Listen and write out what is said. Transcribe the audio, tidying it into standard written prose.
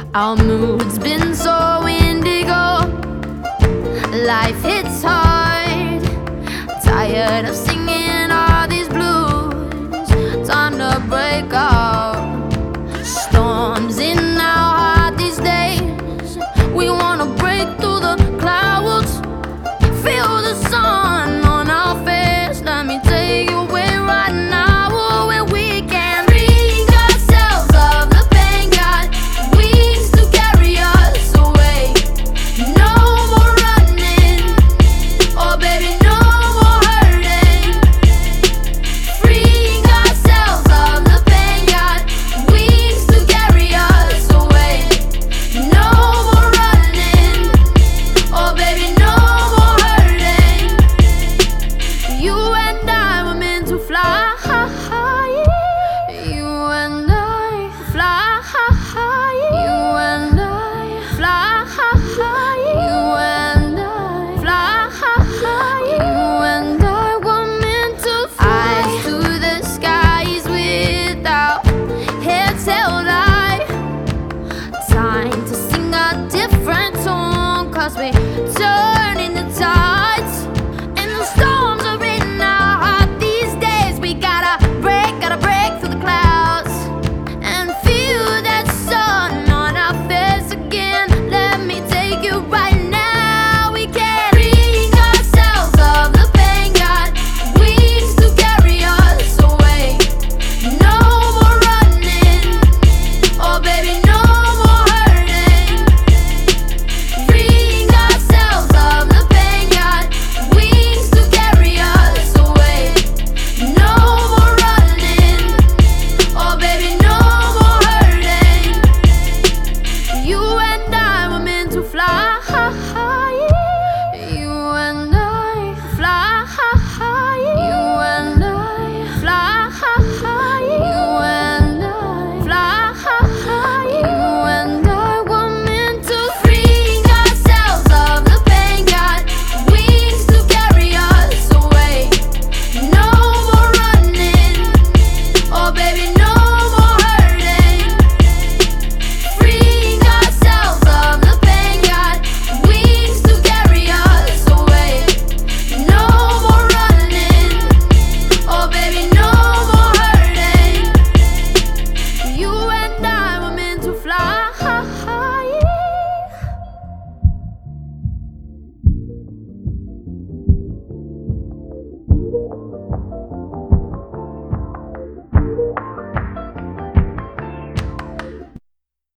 Our mood's been so indigo. Life hits hard. Tired of singing all these blues. Time to break out. Storms in our heart these days. We wanna break through the clouds. Feel the sun on our face. Let me take you away right now, where we can free ourselves of the pain. Got wings to carry us away. No more running, oh baby, no more hurting. Freeing ourselves of the pain. Got wings to carry us away. No more running, oh baby, no more hurting. You and I were meant to fly. You and I fly. You and I fly. You and I fly. You and I were meant to fly. Eyes to the skies without heads held high. Time to sing a different tone, 'cause we turning the tides. And the storms are in our heart these days. We gotta break through the clouds and feel that sun on our face again. Let me take you right now. We can free ourselves of the pain. Got wings to carry us away. No more running, oh baby, no more hurting. Freeing ourselves of the pain. Got wings to carry us away. No more running, oh baby, no more hurting. You and I were meant to fly. You and I fly. You and I fly. You and I fly. You and I were meant to free ourselves of the pain. Got wings to carry us away. No more running, oh baby, no more hurting. Freeing ourselves of the pain. Got wings to carry us away. No more running, oh baby, no more hurting. You and I were meant to fly.